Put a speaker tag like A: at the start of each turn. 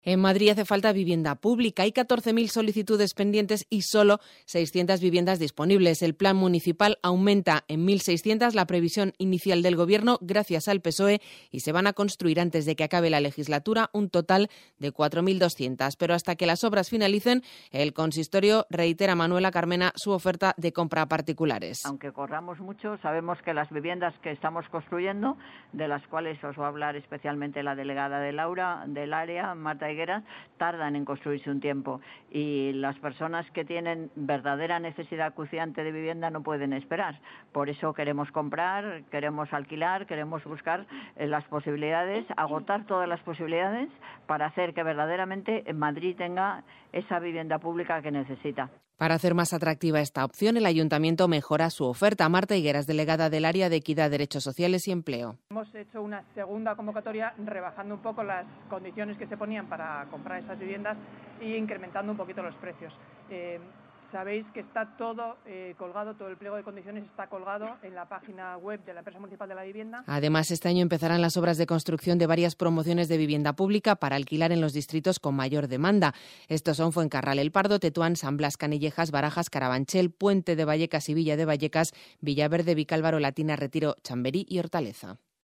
A: En Madrid hace falta vivienda pública. Hay 14.000 solicitudes pendientes y solo 600 viviendas disponibles. El plan municipal aumenta en 1.600 la previsión inicial del Gobierno gracias al PSOE y se van a construir antes de que acabe la legislatura un total de 4.200. Pero hasta que las obras finalicen, el consistorio reitera, Manuela Carmena, su oferta de compra a particulares.
B: Aunque corramos mucho, sabemos que las viviendas que estamos construyendo, de las cuales os va a hablar especialmente la delegada del área, Marta Higueras, tardan en construirse un tiempo y las personas que tienen verdadera necesidad acuciante de vivienda no pueden esperar. Por eso queremos comprar, queremos alquilar, queremos buscar las posibilidades, agotar todas las posibilidades para hacer que verdaderamente Madrid tenga esa vivienda pública que necesita.
A: Para hacer más atractiva esta opción, el Ayuntamiento mejora su oferta. Marta Higueras, delegada del Área de Equidad, Derechos Sociales y Empleo.
C: Hemos hecho una segunda convocatoria rebajando un poco las condiciones que se ponían para comprar esas viviendas e incrementando un poquito los precios. Sabéis que está todo colgado, todo el pliego de condiciones está colgado en la página web de la Empresa Municipal de la Vivienda.
A: Además, este año empezarán las obras de construcción de varias promociones de vivienda pública para alquilar en los distritos con mayor demanda. Estos son Fuencarral El Pardo, Tetuán, San Blas, Canillejas, Barajas, Carabanchel, Puente de Vallecas y Villa de Vallecas, Villaverde, Vicálvaro, Latina, Retiro, Chamberí y Hortaleza.